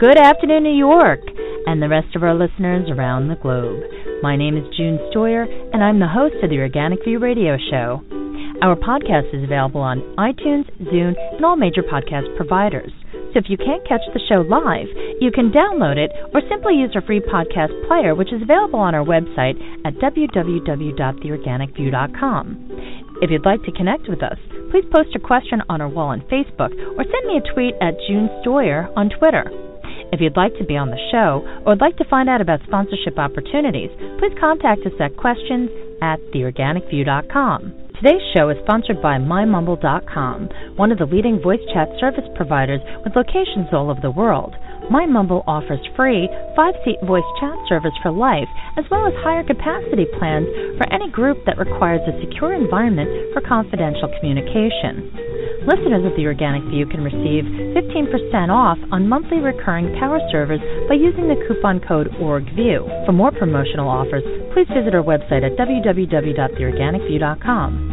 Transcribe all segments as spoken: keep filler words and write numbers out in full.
Good afternoon, New York, and the rest of our listeners around the globe. My name is June Stoyer, and I'm the host of the Organic View Radio Show. Our podcast is available on iTunes, Zune, and all major podcast providers. So if you can't catch the show live, you can download it or simply use our free podcast player, which is available on our website at w w w dot the organic view dot com. If you'd like to connect with us, please post a question on our wall on Facebook or send me a tweet at June Stoyer on Twitter. If you'd like to be on the show or would like to find out about sponsorship opportunities, please contact us at questions at the organic view dot com. Today's show is sponsored by my mumble dot com, one of the leading voice chat service providers with locations all over the world. MyMumble offers free five-seat voice chat service for life, as well as higher capacity plans for any group that requires a secure environment for confidential communication. Listeners of The Organic View can receive fifteen percent off on monthly recurring power servers by using the coupon code ORGVIEW. For more promotional offers, please visit our website at w w w dot the organic view dot com.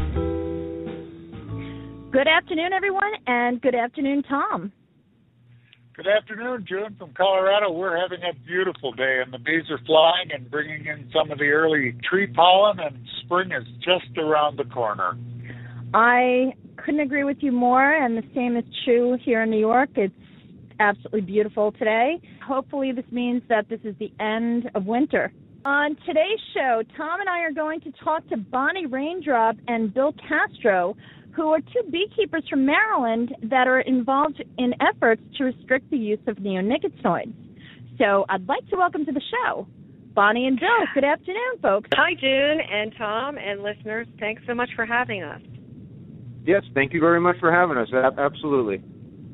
Good afternoon, everyone, and good afternoon, Tom. Good afternoon, June from Colorado. We're having a beautiful day, and the bees are flying and bringing in some of the early tree pollen, and spring is just around the corner. I couldn't agree with you more, and the same is true here in New York. It's absolutely beautiful today. Hopefully this means that this is the end of winter. On today's show, Tom and I are going to talk to Bonnie Raindrop and Bill Castro, who are two beekeepers from Maryland that are involved in efforts to restrict the use of neonicotinoids. So I'd like to welcome to the show Bonnie and Bill. Good afternoon, folks. Hi, June and Tom and listeners. Thanks so much for having us. Yes, thank you very much for having us. Absolutely.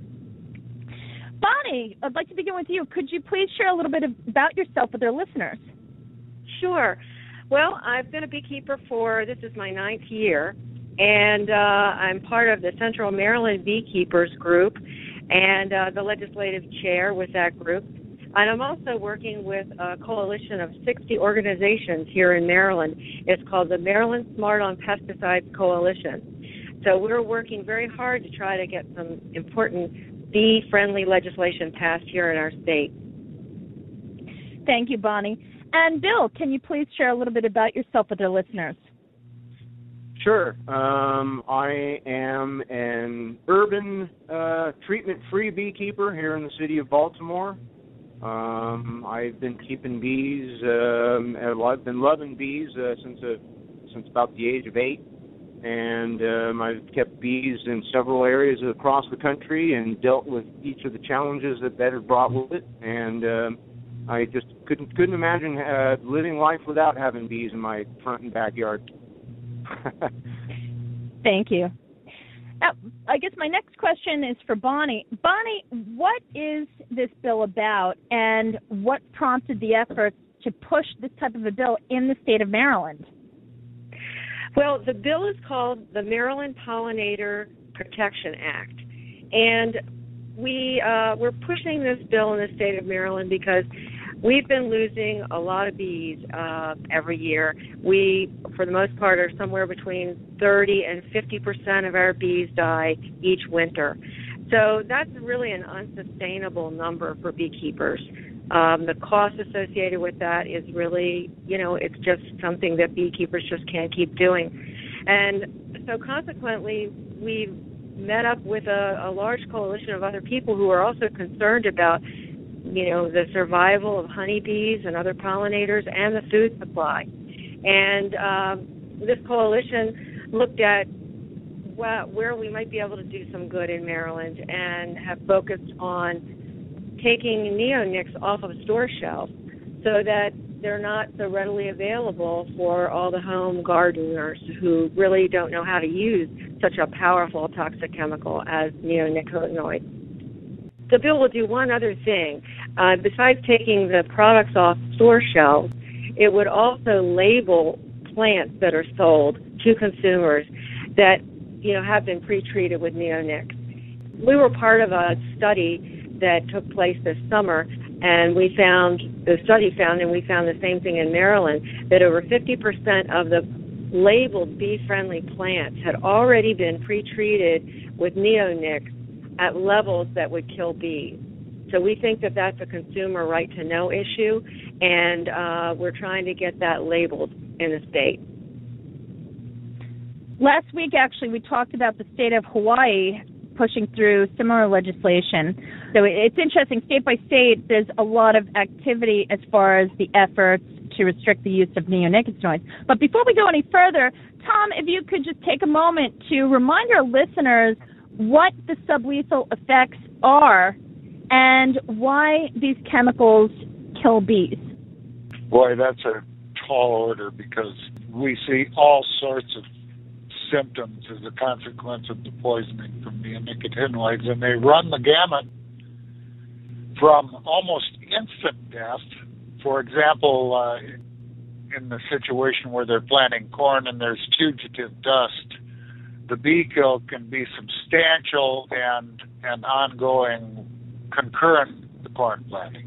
Bonnie, I'd like to begin with you. Could you please share a little bit about yourself with our listeners? Sure. Well, I've been a beekeeper for, this is my ninth year, and uh, I'm part of the Central Maryland Beekeepers Group and uh, the legislative chair with that group. And I'm also working with a coalition of sixty organizations here in Maryland. It's called the Maryland Smart on Pesticides Coalition. So we're working very hard to try to get some important bee-friendly legislation passed here in our state. Thank you, Bonnie. And Bill, can you please share a little bit about yourself with our listeners? Sure. Um, I am an urban uh, treatment-free beekeeper here in the city of Baltimore. Um, I've been keeping bees. Um, I've been loving bees uh, since uh, since about the age of eight, and um, I've kept bees in several areas across the country and dealt with each of the challenges that that have brought with it. And um, I just couldn't couldn't imagine uh, living life without having bees in my front and backyard. Thank you. Now, I guess my next question is for Bonnie. Bonnie, what is this bill about, and what prompted the efforts to push this type of a bill in the state of Maryland? Well, the bill is called the Maryland Pollinator Protection Act, and we, uh, we're pushing this bill in the state of Maryland because we've been losing a lot of bees uh, every year. We, for the most part, are somewhere between thirty and fifty percent of our bees die each winter. So that's really an unsustainable number for beekeepers. Um, the cost associated with that is really, you know, it's just something that beekeepers just can't keep doing. And so consequently, we've met up with a, a large coalition of other people who are also concerned about, you know, the survival of honeybees and other pollinators and the food supply. And um, this coalition looked at well, where we might be able to do some good in Maryland and have focused on taking neonics off of store shelves so that they're not so readily available for all the home gardeners who really don't know how to use such a powerful toxic chemical as neonicotinoids. The bill will do one other thing. Uh, besides taking the products off store shelves, it would also label plants that are sold to consumers that, you know, have been pre-treated with neonics. We were part of a study that took place this summer, and we found, the study found, and we found the same thing in Maryland, that over fifty percent of the labeled bee-friendly plants had already been pre-treated with neonics at levels that would kill bees. So we think that that's a consumer right-to-know issue, and uh, we're trying to get that labeled in the state. Last week, actually, we talked about the state of Hawaii pushing through similar legislation. So it's interesting, state by state, there's a lot of activity as far as the efforts to restrict the use of neonicotinoids. But before we go any further, Tom, if you could just take a moment to remind our listeners what the sublethal effects are and why these chemicals kill bees. Boy, that's a tall order because we see all sorts of symptoms as a consequence of the poisoning from neonicotinoids, and they run the gamut from almost instant death. For example, uh, in the situation where they're planting corn and there's fugitive dust, the bee kill can be substantial and and ongoing, concurrent the corn planting.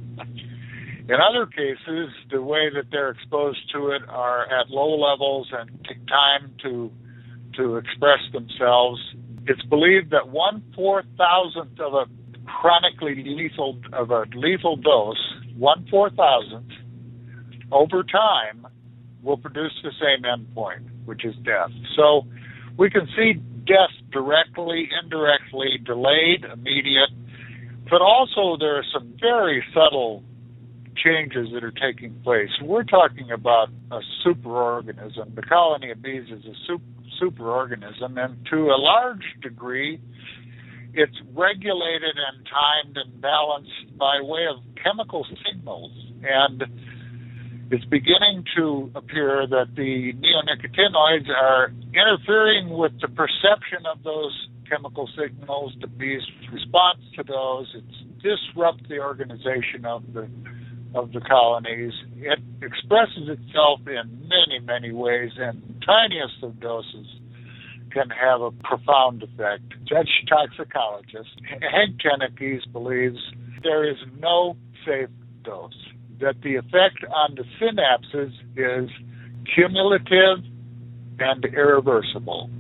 In other cases, the way that they're exposed to it are at low levels and take time to to express themselves. It's believed that one four thousandth of a chronically lethal of a lethal dose, one four thousandth, over time will produce the same endpoint, which is death. So we can see death directly, indirectly, delayed, immediate, but also there are some very subtle changes that are taking place. We're talking about a superorganism. The colony of bees is a super superorganism, and to a large degree, it's regulated and timed and balanced by way of chemical signals. And it's beginning to appear that the neonicotinoids are interfering with the perception of those chemical signals, the bees' response to those. It's disrupt the organization of the of the colonies. It expresses itself in many, many ways, and the tiniest of doses can have a profound effect. Dutch toxicologist Henk Tennekes believes there is no safe dose, that the effect on the synapses is cumulative and irreversible.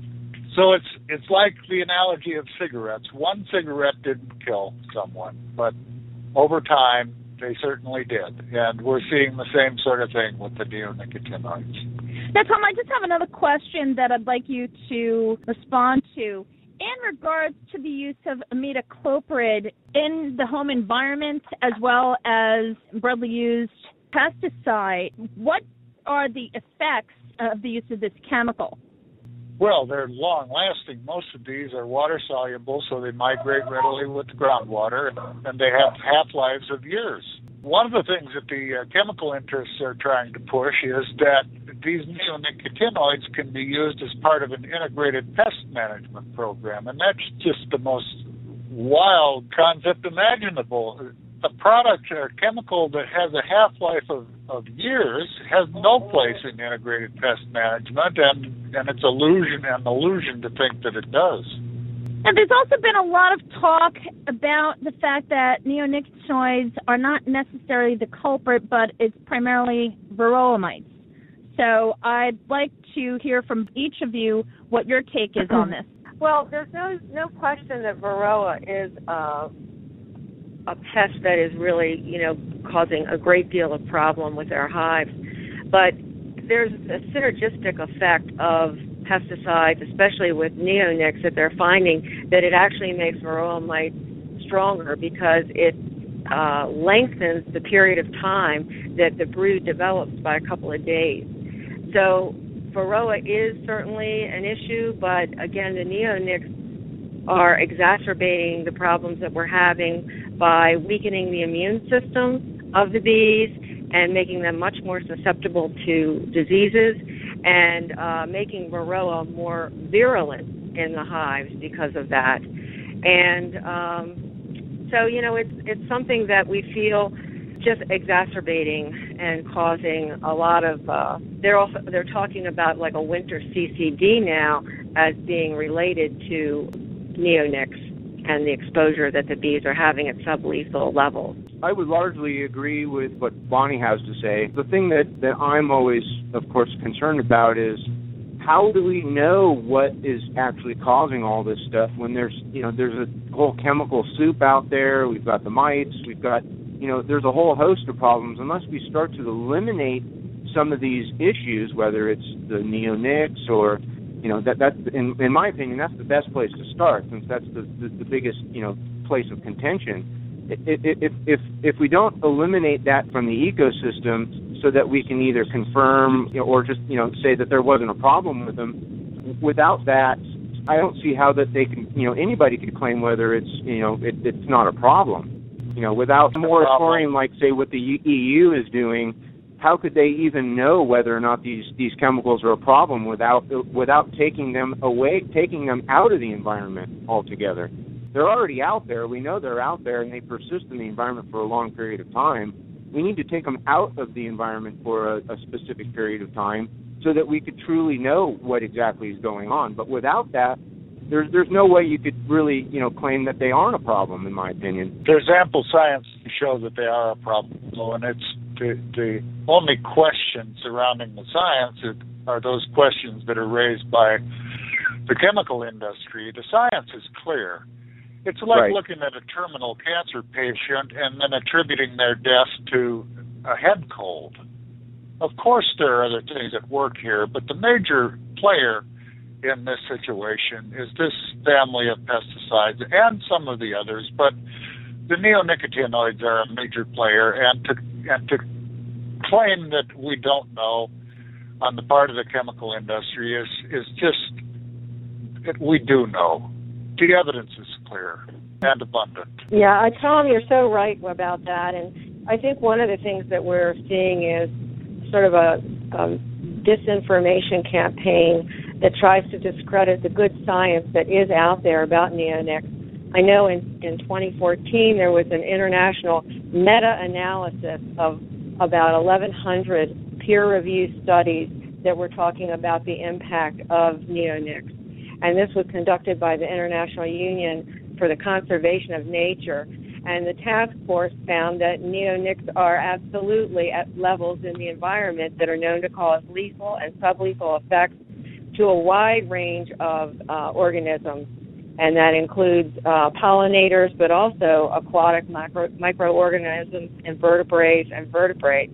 So it's it's like the analogy of cigarettes. One cigarette didn't kill someone, but over time, they certainly did, and we're seeing the same sort of thing with the neonicotinoids. Now, Tom, I just have another question that I'd like you to respond to. In regards to the use of imidacloprid in the home environment as well as broadly used pesticide, what are the effects of the use of this chemical? Well, they're long-lasting. Most of these are water-soluble, so they migrate readily with the groundwater, and they have half-lives of years. One of the things that the uh, chemical interests are trying to push is that these neonicotinoids can be used as part of an integrated pest management program, and that's just the most wild concept imaginable. A product or a chemical that has a half-life of, of years has no place in integrated pest management, and, and it's illusion and illusion to think that it does. And there's also been a lot of talk about the fact that neonicotinoids are not necessarily the culprit, but it's primarily varroa mites. So I'd like to hear from each of you what your take is on this. Well, there's no no question that varroa is uh, a pest that is really, you know, causing a great deal of problem with our hives. But there's a synergistic effect of pesticides, especially with neonics, that they're finding that it actually makes varroa mite stronger because it uh, lengthens the period of time that the brood develops by a couple of days. So varroa is certainly an issue, but again, the neonics are exacerbating the problems that we're having by weakening the immune system of the bees and making them much more susceptible to diseases and uh, making varroa more virulent in the hives because of that. And um, so, you know, it's it's something that we feel just exacerbating and causing a lot of. Uh, they're also they're talking about like a winter C C D now as being related to neonics and the exposure that the bees are having at sublethal levels. I would largely agree with what Bonnie has to say. The thing that, that I'm always, of course, concerned about is how do we know what is actually causing all this stuff when there's, you know, there's a whole chemical soup out there, we've got the mites, we've got, you know, there's a whole host of problems. Unless we start to eliminate some of these issues, whether it's the neonics or, you know, that, that in, in my opinion, that's the best place to start, since that's the, the, the biggest, you know, place of contention. If, if, if we don't eliminate that from the ecosystem so that we can either confirm, you know, or just, you know, say that there wasn't a problem with them, without that, I don't see how that they can, you know, anybody could claim whether it's, you know, it, it's not a problem. You know, without a moratorium like, say, what the E U is doing, how could they even know whether or not these, these chemicals are a problem without without taking them away, taking them out of the environment altogether? They're already out there. We know they're out there, and they persist in the environment for a long period of time. We need to take them out of the environment for a, a specific period of time so that we could truly know what exactly is going on. But without that, there's there's no way you could really, you know, claim that they aren't a problem, in my opinion. There's ample science to show that they are a problem, though, and it's the, the only questions surrounding the science are those questions that are raised by the chemical industry. The science is clear. It's like right. looking at a terminal cancer patient and then attributing their death to a head cold. Of course, there are other things at work here, but the major player in this situation is this family of pesticides and some of the others, but the neonicotinoids are a major player, and to and to claim that we don't know on the part of the chemical industry is is just, it, we do know. The evidence is clear and abundant. Yeah, uh, Tom, you're so right about that, and I think one of the things that we're seeing is sort of a um, disinformation campaign that tries to discredit the good science that is out there about neonics. I know in, in twenty fourteen there was an international meta-analysis of about eleven hundred peer-reviewed studies that were talking about the impact of neonics. And this was conducted by the International Union for the Conservation of Nature. And the task force found that neonics are absolutely at levels in the environment that are known to cause lethal and sublethal effects to a wide range of uh, organisms. And that includes uh, pollinators, but also aquatic micro, microorganisms, invertebrates, and vertebrates.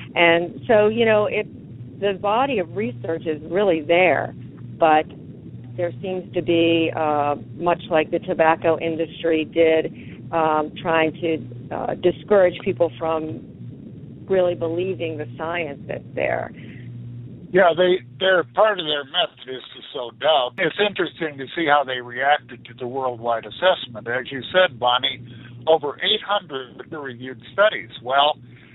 And so, you know, it, the body of research is really there, but there seems to be, uh, much like the tobacco industry did, um, trying to uh, discourage people from really believing the science that's there. Yeah, they, they're part of their method is to sow doubt. It's interesting to see how they reacted to the worldwide assessment. As you said, Bonnie, over eight hundred peer-reviewed studies. Well,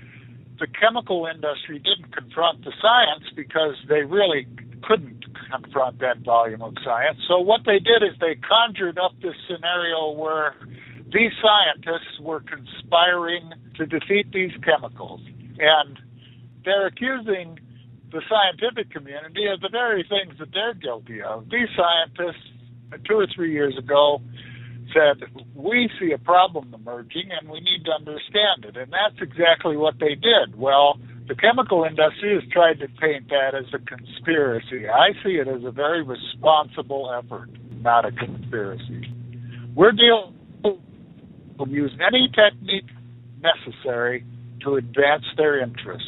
the chemical industry didn't confront the science because they really couldn't confront that volume of science. So what they did is they conjured up this scenario where these scientists were conspiring to defeat these chemicals. And they're accusing the scientific community of the very things that they're guilty of. These scientists, two or three years ago, said, we see a problem emerging and we need to understand it. And that's exactly what they did. Well, the chemical industry has tried to paint that as a conspiracy. I see it as a very responsible effort, not a conspiracy. We're dealing with use any technique necessary to advance their interests.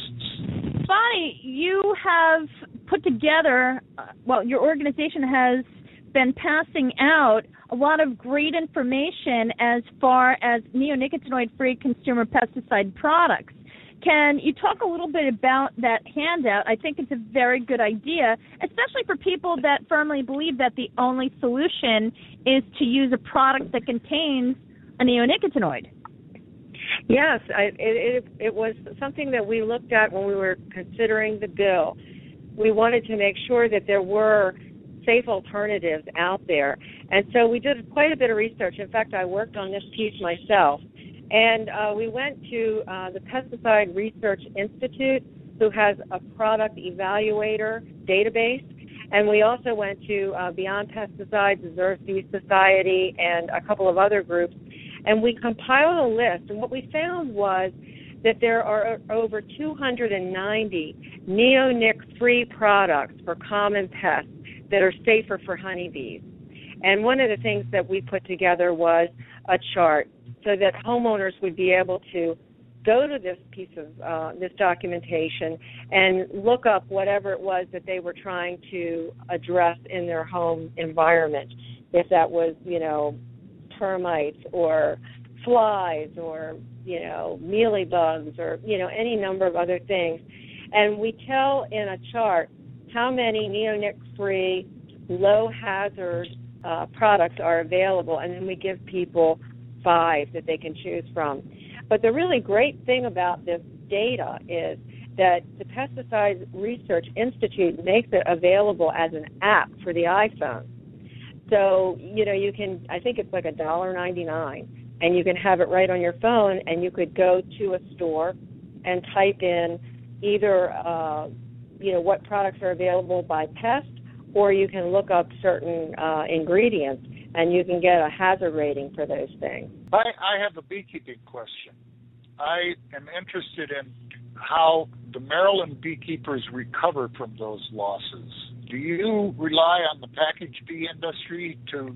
Bonnie, you have put together, uh, well, your organization has been passing out a lot of great information as far as neonicotinoid-free consumer pesticide products. Can you talk a little bit about that handout? I think it's a very good idea, especially for people that firmly believe that the only solution is to use a product that contains a neonicotinoid. Yes, I, it, it, it was something that we looked at when we were considering the bill. We wanted to make sure that there were safe alternatives out there. And so we did quite a bit of research. In fact, I worked on this piece myself. And uh, we went to uh, the Pesticide Research Institute, who has a product evaluator database. And we also went to uh, Beyond Pesticides, the Xerces Society, and a couple of other groups. And we compiled a list. And what we found was that there are over two hundred ninety neonic-free products for common pests that are safer for honeybees. And one of the things that we put together was a chart so that homeowners would be able to go to this piece of uh, this documentation and look up whatever it was that they were trying to address in their home environment, if that was, you know, termites or flies or, you know, mealybugs or, you know, any number of other things. And we tell in a chart how many neonic-free, low-hazard uh, products are available, and then we give people five that they can choose from. But the really great thing about this data is that the Pesticide Research Institute makes it available as an app for the iPhone. So, you know, you can, I think it's like one dollar ninety-nine, and you can have it right on your phone, and you could go to a store and type in either, uh, you know, what products are available by pest, or you can look up certain uh, ingredients, and you can get a hazard rating for those things. I, I have a beekeeping question. I am interested in how the Maryland beekeepers recover from those losses. Do you rely on the packaged bee industry to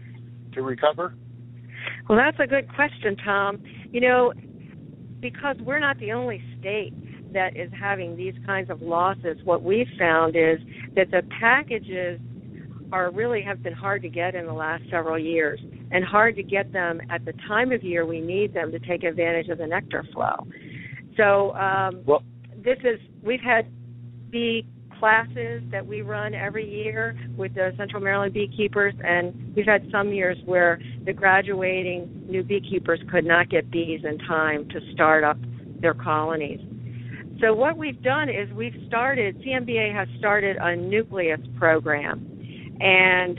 to recover? Well, that's a good question, Tom. You know, because we're not the only state that is having these kinds of losses, what we've found is that the packages are really have been hard to get in the last several years, and hard to get them at the time of year we need them to take advantage of the nectar flow. So um, well, this is, we've had bee classes that we run every year with the Central Maryland beekeepers, and we've had some years where the graduating new beekeepers could not get bees in time to start up their colonies. So what we've done is we've started, C M B A has started a nucleus program, and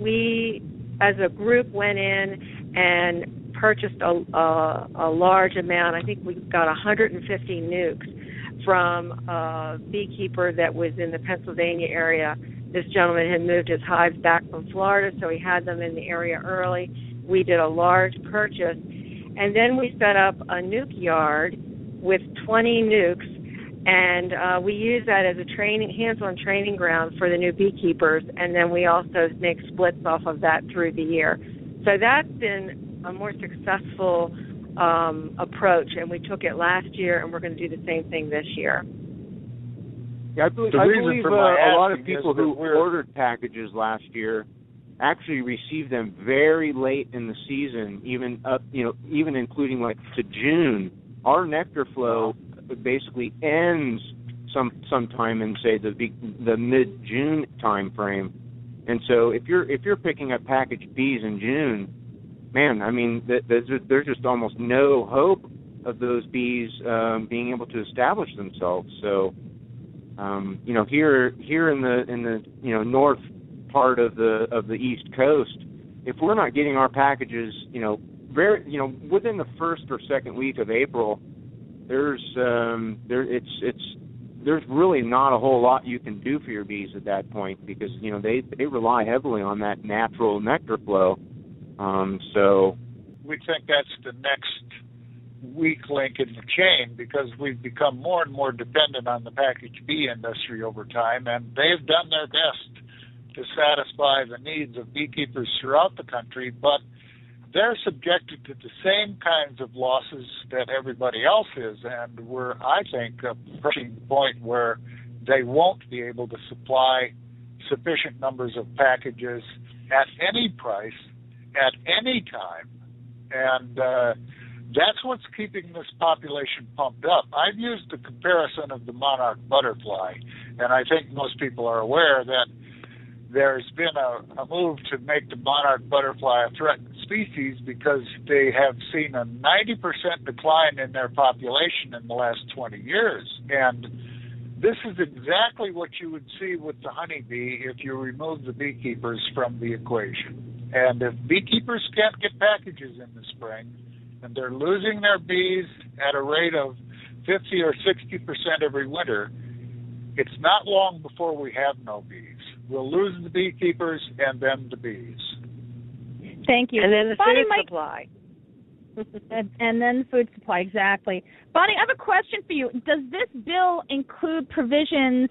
we as a group went in and purchased a, a, a large amount. I think we got one hundred fifty nukes from a beekeeper that was in the Pennsylvania area. This gentleman had moved his hives back from Florida, so he had them in the area early. We did a large purchase, and then we set up a nuke yard with twenty nukes, and uh, we use that as a training, hands-on training ground for the new beekeepers, and then we also make splits off of that through the year. So that's been a more successful um, approach, and we took it last year, and we're going to do the same thing this year. Yeah, I believe, The I reason believe for uh, my a lot of asking is people that who we're- ordered packages last year actually received them very late in the season, even up, you know, even including like to June. Our nectar flow basically ends some sometime in say the the mid June time frame, and so if you're if you're picking up packaged bees in June, man, I mean there's there's just almost no hope of those bees um, being able to establish themselves. So um, you know here here in the in the you know north part of the of the East Coast, if we're not getting our packages, you know very you know within the first or second week of April, There's um, there it's it's there's really not a whole lot you can do for your bees at that point, because you know they they rely heavily on that natural nectar flow. Um, so we think that's the next weak link in the chain, because we've become more and more dependent on the packaged bee industry over time, and they've done their best to satisfy the needs of beekeepers throughout the country, but they're subjected to the same kinds of losses that everybody else is, and we're, I think, approaching the point where they won't be able to supply sufficient numbers of packages at any price, at any time, and uh, that's what's keeping this population pumped up. I've used the comparison of the monarch butterfly, and I think most people are aware that there's been a, a move to make the monarch butterfly a threatened species because they have seen a ninety percent decline in their population in the last twenty years. And this is exactly what you would see with the honeybee if you remove the beekeepers from the equation. And if beekeepers can't get packages in the spring, and they're losing their bees at a rate of fifty or sixty percent every winter, it's not long before we have no bees. We'll lose the beekeepers and then the bees. Thank you. And then the Bonnie, food Mike, supply. and, and then the food supply, exactly. Bonnie, I have a question for you. Does this bill include provisions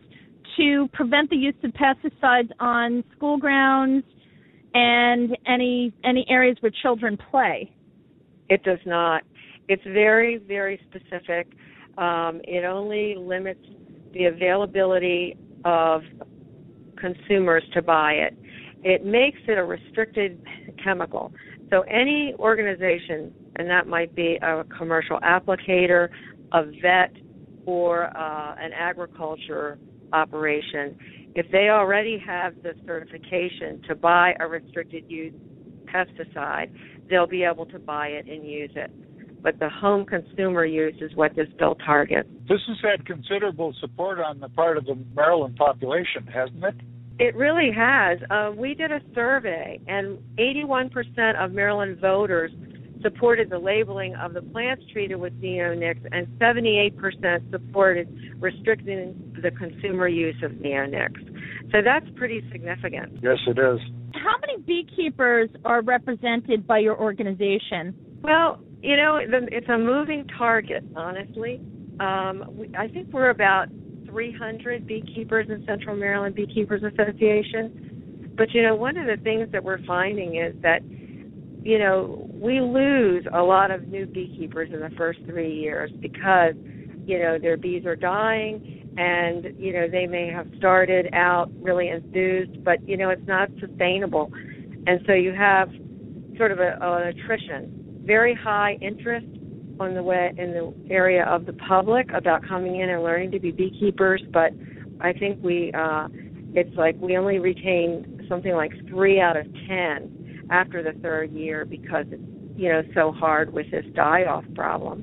to prevent the use of pesticides on school grounds and any any areas where children play? It does not. It's very, very specific. Um, it only limits the availability of consumers to buy it. It makes it a restricted chemical. So any organization, and that might be a commercial applicator, a vet, or uh, an agriculture operation, if they already have the certification to buy a restricted use pesticide, they'll be able to buy it and use it. But the home consumer use is what this bill targets. This has had considerable support on the part of the Maryland population, hasn't it? It really has. Uh, we did a survey, and eighty-one percent of Maryland voters supported the labeling of the plants treated with neonics, and seventy-eight percent supported restricting the consumer use of neonics. So that's pretty significant. Yes, it is. How many beekeepers are represented by your organization? Well, you know, it's a moving target, honestly. Um, we, I think we're about three hundred beekeepers in Central Maryland Beekeepers Association. But, you know, one of the things that we're finding is that, you know, we lose a lot of new beekeepers in the first three years because, you know, their bees are dying and, you know, they may have started out really enthused, but, you know, it's not sustainable. And so you have sort of a, an attrition. Very high interest on the way in the area of the public about coming in and learning to be beekeepers, but I think we uh, it's like we only retain something like three out of ten after the third year because it's you know so hard with this die-off problem.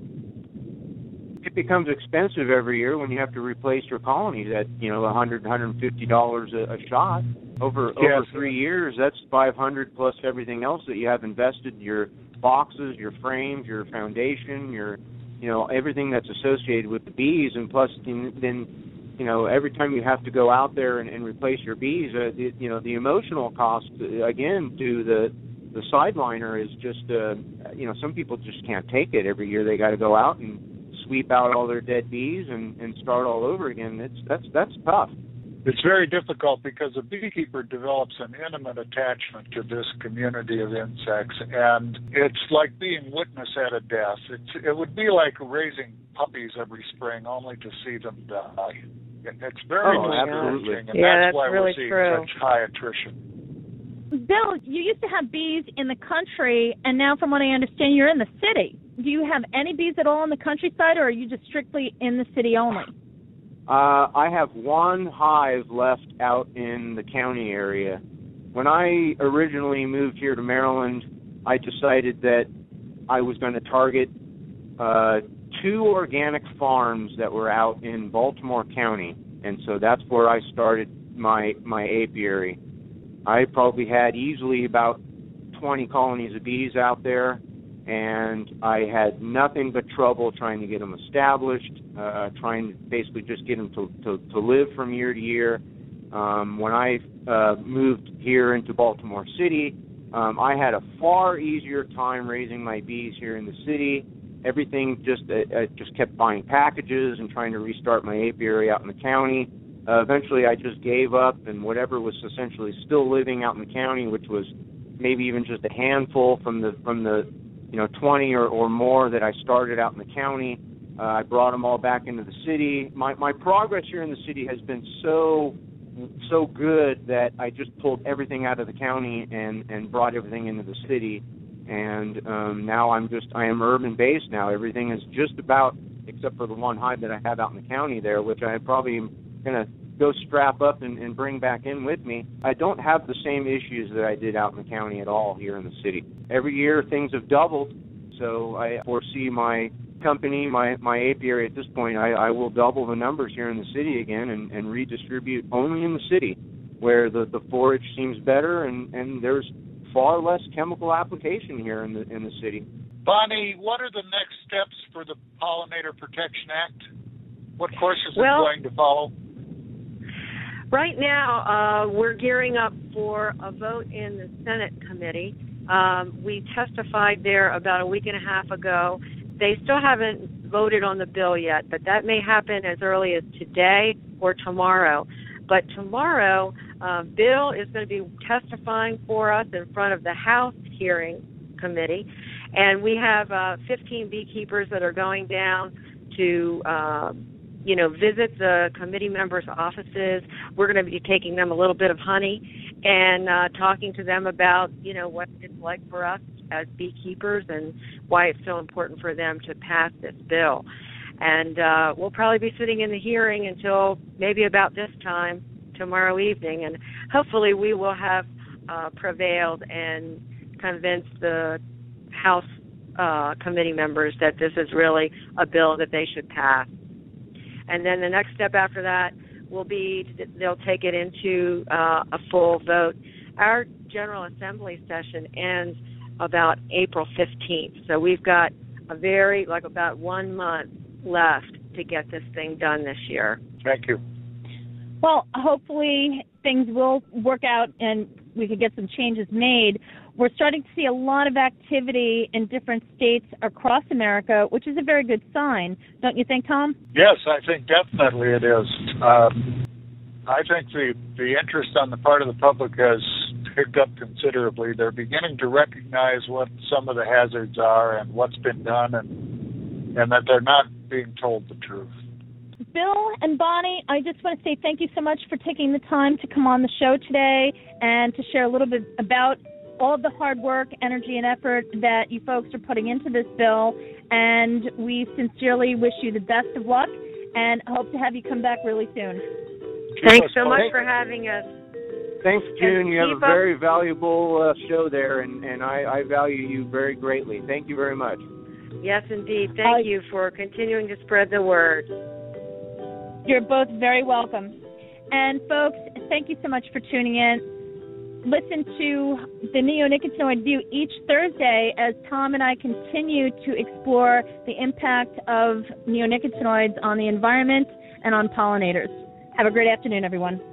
It becomes expensive every year when you have to replace your colonies at you know a hundred, hundred and fifty dollars a shot over yes. over three years. That's five hundred plus everything else that you have invested. Your boxes, your frames, your foundation, your, you know, everything that's associated with the bees, and plus then, you know, every time you have to go out there and, and replace your bees, uh, the, you know, the emotional cost, uh, again, to the the sideliner is just, uh, you know, some people just can't take it. Every year they got to go out and sweep out all their dead bees and, and start all over again. It's that's that's tough. It's very difficult because a beekeeper develops an intimate attachment to this community of insects, and it's like being witness at a death. It's, it would be like raising puppies every spring only to see them die. It's very oh, discouraging, and yeah, that's, that's why really we're seeing true. such high attrition. Bill, you used to have bees in the country, and now from what I understand, you're in the city. Do you have any bees at all in the countryside, or are you just strictly in the city only? Uh, I have one hive left out in the county area. When I originally moved here to Maryland, I decided that I was going to target uh, two organic farms that were out in Baltimore County, and so that's where I started my my apiary. I probably had easily about twenty colonies of bees out there, and I had nothing but trouble trying to get them established, uh, trying to basically just get them to, to, to live from year to year. Um, when I uh, moved here into Baltimore City, um, I had a far easier time raising my bees here in the city. Everything just uh, I just kept buying packages and trying to restart my apiary out in the county. Uh, eventually, I just gave up, and whatever was essentially still living out in the county, which was maybe even just a handful from the from the you know, twenty or, or more that I started out in the county. Uh, I brought them all back into the city. My my progress here in the city has been so so good that I just pulled everything out of the county and, and brought everything into the city. And um, now I'm just, I am urban based now. Everything is just about, except for the one hive that I have out in the county there, which I probably am going to go strap up and, and bring back in with me. I don't have the same issues that I did out in the county at all here in the city. Every year things have doubled, so I foresee my company, my, my apiary at this point, I, I will double the numbers here in the city again and, and redistribute only in the city where the, the forage seems better and, and there's far less chemical application here in the in the city. Bonnie, what are the next steps for the Pollinator Protection Act? What course is well, it going to follow? Right now, uh, we're gearing up for a vote in the Senate committee. Um, we testified there about a week and a half ago. They still haven't voted on the bill yet, but that may happen as early as today or tomorrow. But tomorrow, uh, Bill is going to be testifying for us in front of the House Hearing Committee, and we have uh, fifteen beekeepers that are going down to, uh, you know, visit the committee members' offices. We're going to be taking them a little bit of honey and uh, talking to them about, you know, what it's like for us as beekeepers and why it's so important for them to pass this bill. And uh, we'll probably be sitting in the hearing until maybe about this time tomorrow evening, and hopefully we will have uh, prevailed and convinced the House uh, committee members that this is really a bill that they should pass. And then the next step after that will be they'll take it into uh, a full vote. Our General Assembly session ends about April fifteenth, so we've got a very, like about one month left to get this thing done this year. Thank you. Well, hopefully things will work out and we can get some changes made. We're starting to see a lot of activity in different states across America, which is a very good sign. Don't you think, Tom? Yes, I think definitely it is. Um, I think the, the interest on the part of the public has picked up considerably. They're beginning to recognize what some of the hazards are and what's been done, and, and that they're not being told the truth. Bill and Bonnie, I just want to say thank you so much for taking the time to come on the show today and to share a little bit about all the hard work, energy, and effort that you folks are putting into this bill. And we sincerely wish you the best of luck and hope to have you come back really soon. Thanks so much for having us. Thanks, June. You have a up. very valuable uh, show there, and, and I, I value you very greatly. Thank you very much. Yes, indeed. Thank uh, you for continuing to spread the word. You're both very welcome. And, folks, thank you so much for tuning in. Listen to the Neonicotinoid View each Thursday as Tom and I continue to explore the impact of neonicotinoids on the environment and on pollinators. Have a great afternoon, everyone.